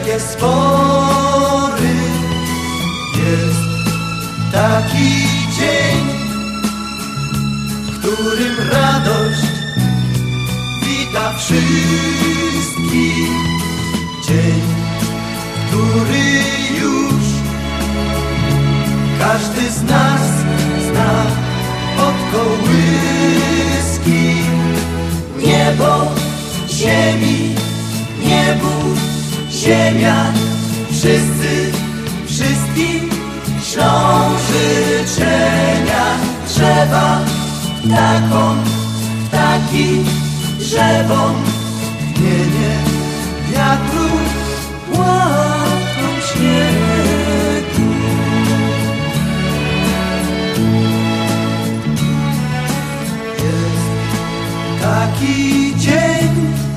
wielkie spory. Jest taki dzień, w którym radość wita wszystkich. Dzień, który już każdy z nas zna od kołyski. Niebo, ziemi, niebu, ziemia, wszyscy, wszystkim ślą życzenia. Drzewa, ptakom, ptaki, drzewom, tchnienie wiatru, łatką śniegu. Jest taki dzień,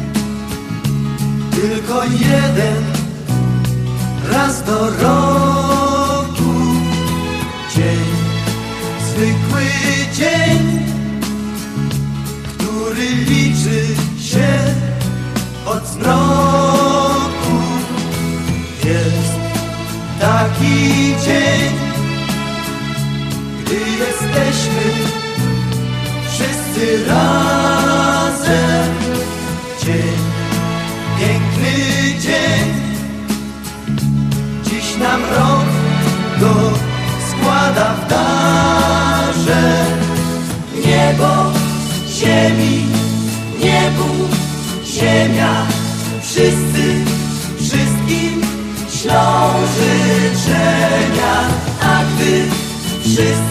tylko jeden raz do roku. Dzień, zwykły dzień, który liczy się od zmroku. Jest taki dzień, gdy jesteśmy wszyscy razem. Dzień, piękny dzień, dziś nam rok go składa w darze. Niebo, ziemi, niebu, ziemia, wszyscy, wszystkim ślą życzenia. A gdy wszyscy